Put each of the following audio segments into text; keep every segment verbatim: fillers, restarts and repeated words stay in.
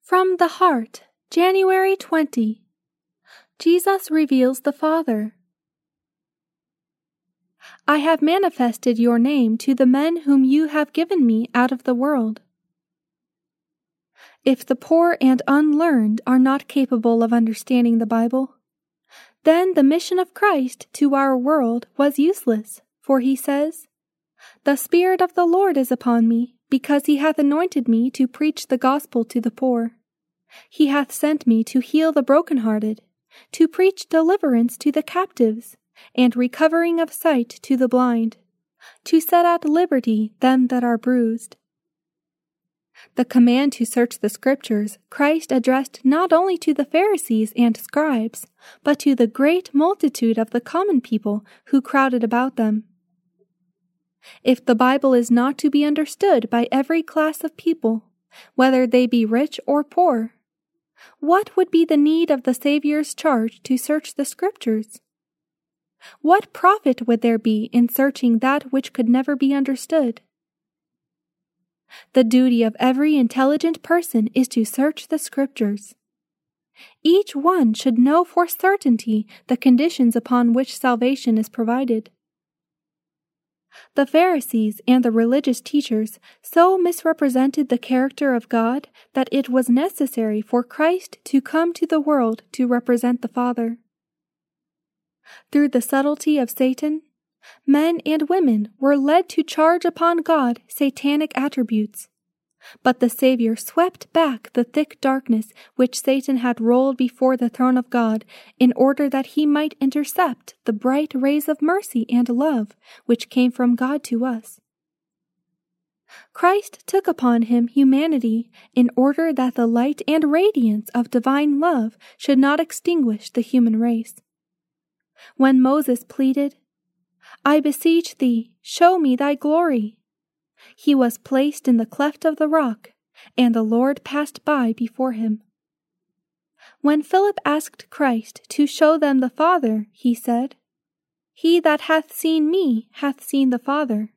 From the Heart, January twentieth. Jesus reveals the Father. I have manifested your name to the men whom you have given me out of the world. If the poor and unlearned are not capable of understanding the Bible, then the mission of Christ to our world was useless, for he says, "The Spirit of the Lord is upon me, because he hath anointed me to preach the gospel to the poor. He hath sent me to heal the brokenhearted, to preach deliverance to the captives, and recovering of sight to the blind, to set at liberty them that are bruised." The command to search the Scriptures Christ addressed not only to the Pharisees and scribes, but to the great multitude of the common people who crowded about them. If the Bible is not to be understood by every class of people, whether they be rich or poor, what would be the need of the Saviour's charge to search the Scriptures? What profit would there be in searching that which could never be understood? The duty of every intelligent person is to search the Scriptures. Each one should know for certainty the conditions upon which salvation is provided. The Pharisees and the religious teachers so misrepresented the character of God that it was necessary for Christ to come to the world to represent the Father. Through the subtlety of Satan, men and women were led to charge upon God satanic attributes, but the Savior swept back the thick darkness which Satan had rolled before the throne of God in order that he might intercept the bright rays of mercy and love which came from God to us. Christ took upon him humanity in order that the light and radiance of divine love should not extinguish the human race. When Moses pleaded, "I beseech thee, show me thy glory," he was placed in the cleft of the rock, and the Lord passed by before him. When Philip asked Christ to show them the Father, he said, "He that hath seen me hath seen the Father."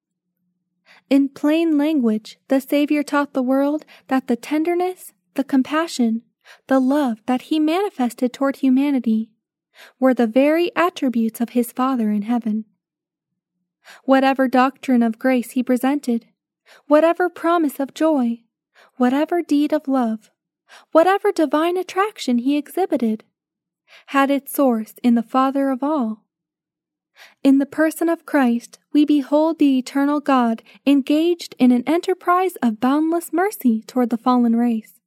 In plain language, the Savior taught the world that the tenderness, the compassion, the love that he manifested toward humanity were the very attributes of his Father in heaven. Whatever doctrine of grace he presented, whatever promise of joy, whatever deed of love, whatever divine attraction he exhibited, had its source in the Father of all. In the person of Christ, we behold the eternal God engaged in an enterprise of boundless mercy toward the fallen race.